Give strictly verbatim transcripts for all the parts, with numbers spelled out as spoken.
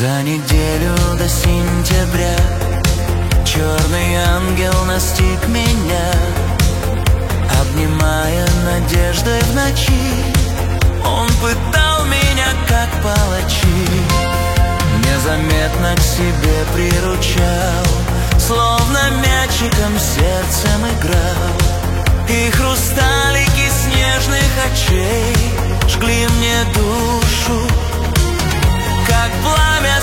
За неделю до сентября черный ангел настиг меня, обнимая надеждой в ночи. Он пытал меня, как палачи, незаметно к себе приручал, словно мячиком сердцем играл. И хрусталики снежных очей жгли мне душу, как пламя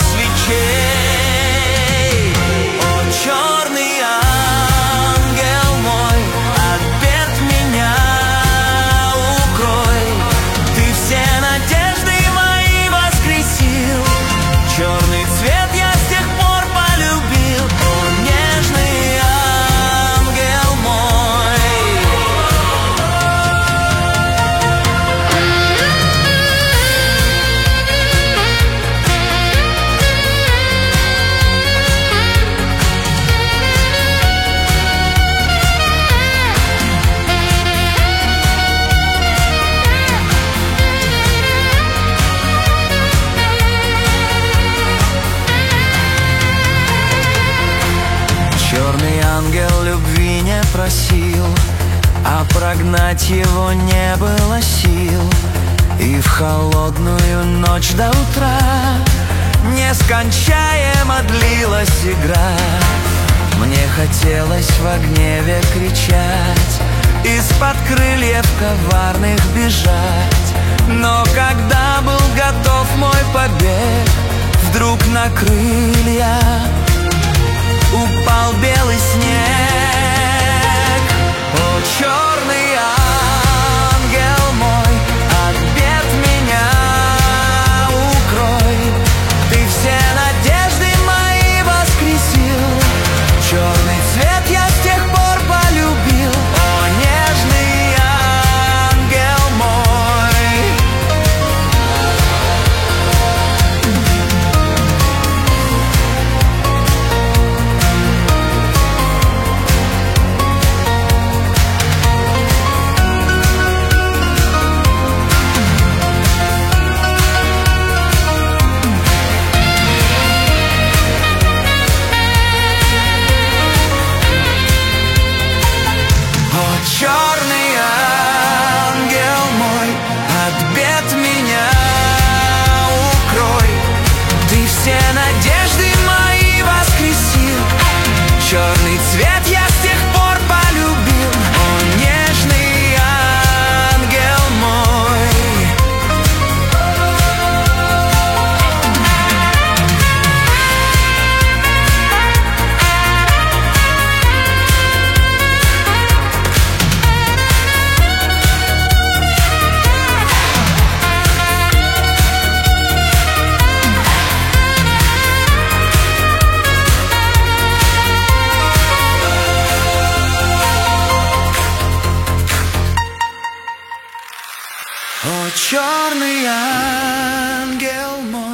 свечей. О, черный ангел мой, от бед меня укрой. Ты все надежды мои воскресил, черный цвет я с тех пор полюбил. О, нежный ангел мой. Черный ангел любви не просил, а прогнать его не было сил. И в холодную ночь до утра нескончаемо длилась игра. Мне хотелось во гневе кричать, из-под крыльев коварных бежать. Но когда был готов мой побег, вдруг на крылья упал белый снег. О, черный ангел мой, от бед меня укрой. Ты все надежды мои воскресил, черный цвет я с тех пор полюбил. О, нежный ангел мой. Черный ангел мой, от бед меня укрой. Ты все надежды мои воскресил, черный цвет я с тех пор полюбил. О, нежный ангел мой. О, черный ангел мой.